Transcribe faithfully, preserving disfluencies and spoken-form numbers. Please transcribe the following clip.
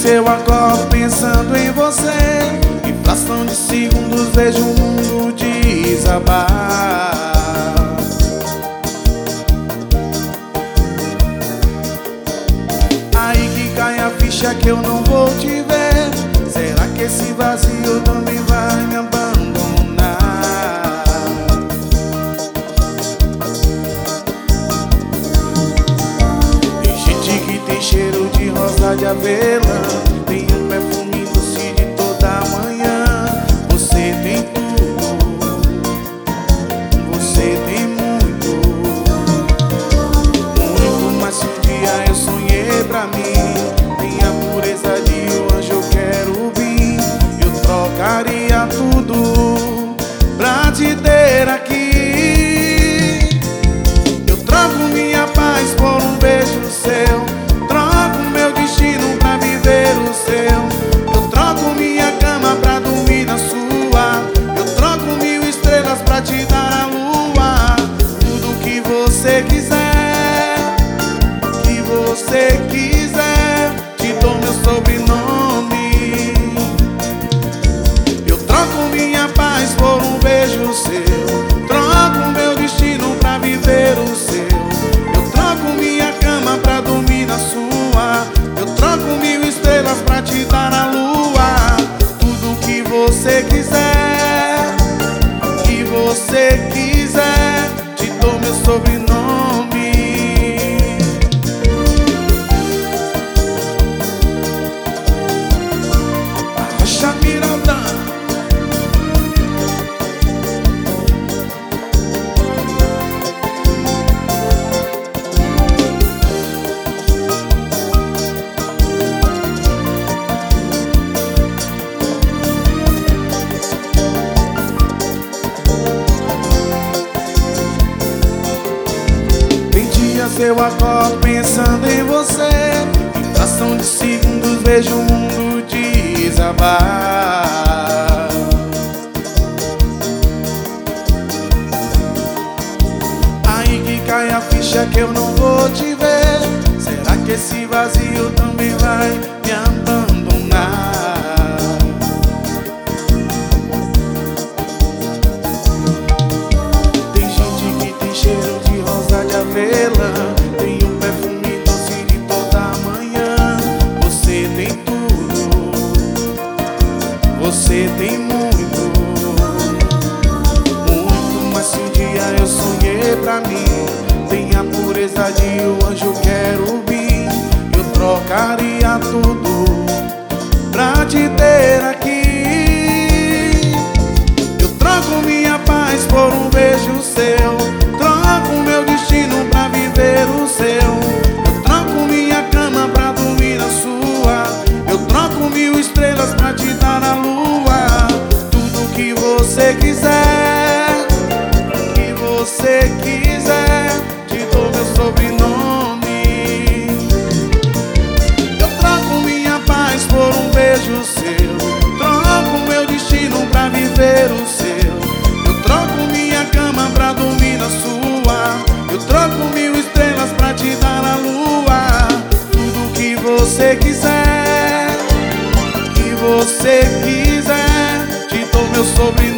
se eu acordo pensando em você, em fração de segundos vejo o mundo desabar. Aí que cai a ficha que eu não vou te ver. Será que esse vazio também vai me abandonar? Tem gente que tem cheiro de rosa de avelã, tem um perfume doce de toda manhã. Você tem tudo, você tem muito, muito, mas se um dia eu sonhei pra mim, tem a pureza de um anjo, eu quero vir. Eu trocaria tudo pra te ter aqui. Eu troco minha paz por um beijo seu, troco meu destino pra viver o seu. Eu troco minha cama pra dormir na sua, eu troco mil estrelas pra te dar a lua. Tudo que você quiser, que você quiser, te dou meu sobrenome. Eu troco minha paz por um beijo seu, troco meu destino pra viver o seu. Eu troco minha cama pra dormir na sua, eu troco mil estrelas pra te dar a lua. Tudo que você quiser, que você quiser, te dou meu sobrenome. Rocha Miranda. Se eu acordo pensando em você, em fração de segundos vejo o mundo desabar. Aí que cai a ficha que eu não vou te ver. Será que esse vazio também vai me abandonar? Tem gente que tem cheiro de rosa de avelã, tem um perfume doce de toda manhã. Você tem tudo, você tem muito, muito, mas se um dia eu sonhei pra mim, tem a pureza de um anjo, eu quero vir. Eu trocaria tudo pra te ter aqui. Eu troco minha paz por um beijo seu, troco meu destino pra viver o seu. Eu troco minha cama pra dormir na sua, eu troco mil estrelas pra te dar a lua. Tudo que você quiser, que você quiser, te dou meu sobrenome. Eu troco minha paz por um beijo seu, troco meu destino pra viver o seu. Eu troco minha cama pra dormir na sua, eu troco mil estrelas pra te dar a lua. Tudo que você quiser, que você quiser, te dou meu sobrenome.